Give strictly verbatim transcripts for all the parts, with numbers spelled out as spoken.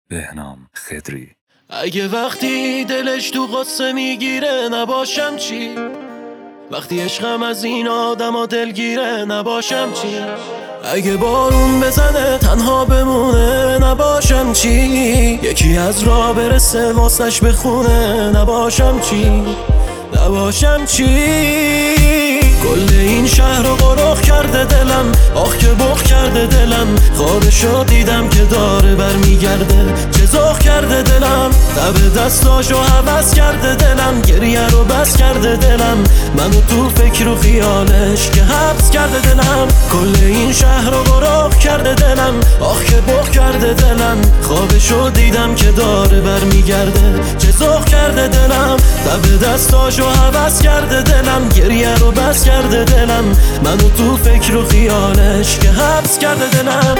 بهنام خضری. اگه وقتی دلش تو غصه میگیره نباشم چی؟ وقتی عشقم از این آدم دلگیره نباشم چی؟ اگه بارون بزنه تنها بمونه نباشم چی؟ یکی از راه برسه واسش بخونه نباشم چی؟ نباشم چی؟ کل این شهر رو غرق کرده دلم، آخ که بغ کرده دلم. خوابشو دیدم که داره برمیگرده، چه ذوق کرده دلم. تب دستاشو حوض کرده دلم، گریه رو بس کرده دلم. منو تو فکر و خیالش که حبس کرده دلم. کل این شهر رو غرق کرده دلم، آخ که بغ کرده دلم. خوابشو دیدم که داره برمیگرده، چه ذوق کرده دلم. تب دستاشو حوض کرده دلم، گریه رو بس کرده دلم. منو تو فکر و خیالش که حبس کرده دلم.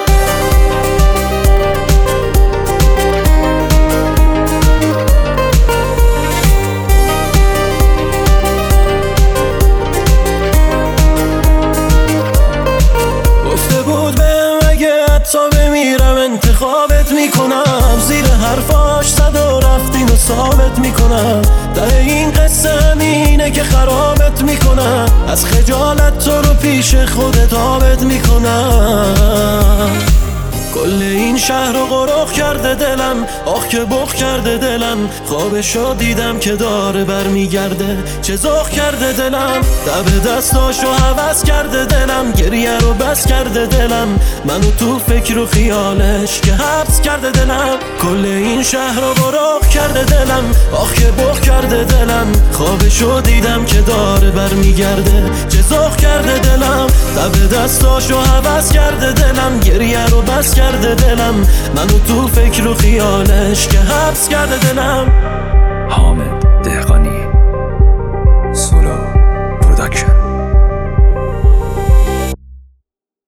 گفته بود بهم اگه حتی بمیرم انتخابت میکنم، زیر حرفاش صد و رفتین و ثابت میکنم. ده این قصه همینه که خرابت میکنم، از خجالت تو رو پیش خودت آبت میکنم. کل این شهر رو غرق کرده دلم، آخ که بغ کرده دلم. خوابشو دیدم که داره برمیگرده، چه ذوق کرده دلم. تب دستاشو حوض کرده دلم، گریه رو بس کرده دلم. منو تو فکر و خیالش که حبس کرده دلم. کل این شهر رو غرق کرده دلم، آخ که بغ کرده دلم. خوابشو دیدم که داره برمیگرده، چه ذوق کرده دلم. تب دستاشو حوض کرده دلم، گریه رو بس کرده دلم. منو تو فکر و خیالش که حبس کرده دلم. حامد